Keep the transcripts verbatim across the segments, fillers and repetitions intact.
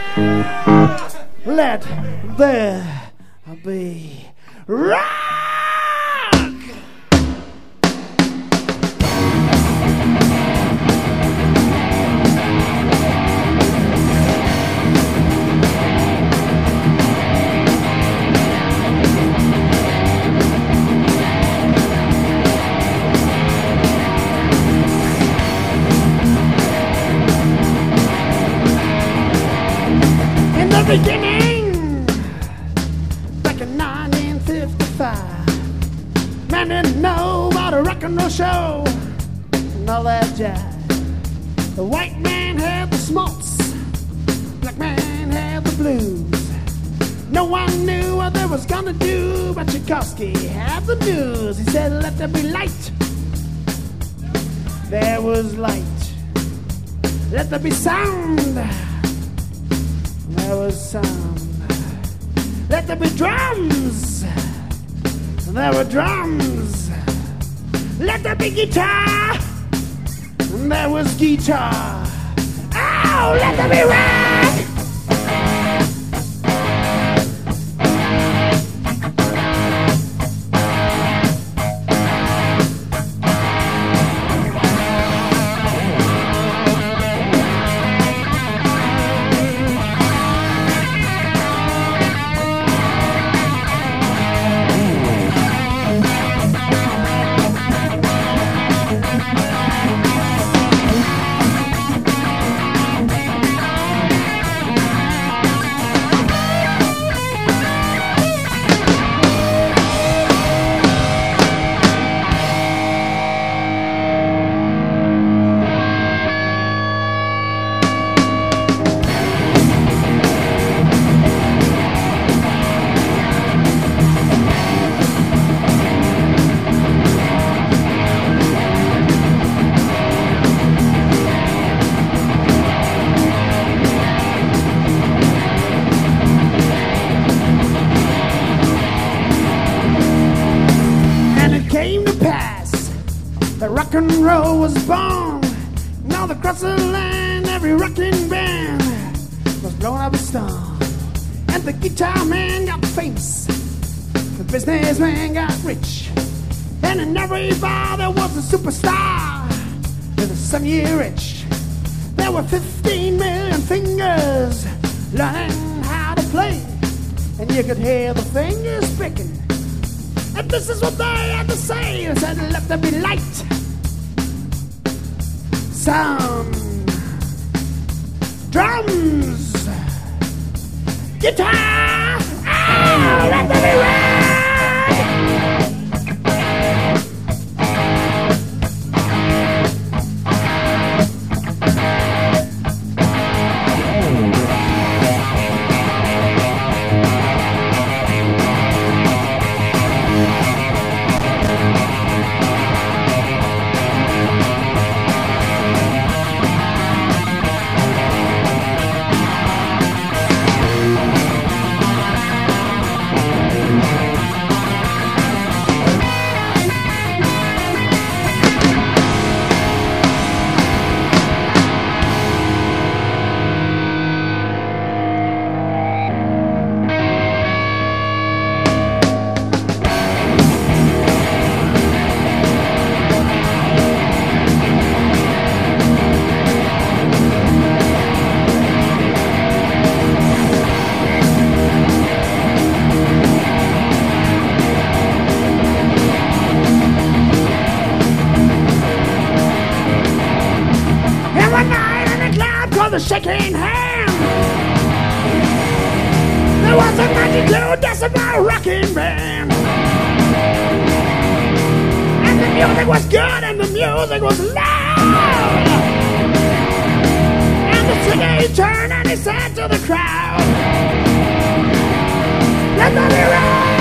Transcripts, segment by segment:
Let there be rock! In the beginning, back in nineteen fifty-five, man didn't know about a rock and roll show and all that jive. The white man had the smarts, black man had the blues. No one knew what they was gonna do, but Tchaikovsky had the news. He said, let there be light. There was light. Let there be sound. There was sound. Let there be drums. There were drums. Let there be guitar. There was guitar. Oh, let there be rock. Rock and roll was born. Now across the land, every rocking band was blown up a storm. And the guitar man got famous, the businessman got rich, and in every bar there was a superstar with a seven-year itch. There were fifteen million fingers learning how to play, and you could hear the fingers picking. And this is what they had to say. They said, let there be light, sound, drums, guitar. Oh, let there be rock. The shaking hand. There was a ninety-two decibel rocking band, and the music was good, and the music was loud. And the singer he turned and he said to the crowd, let there be rock.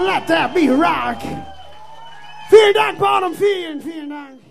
let that be rock. Vielen Dank, Bottom, vielen, vielen Dank.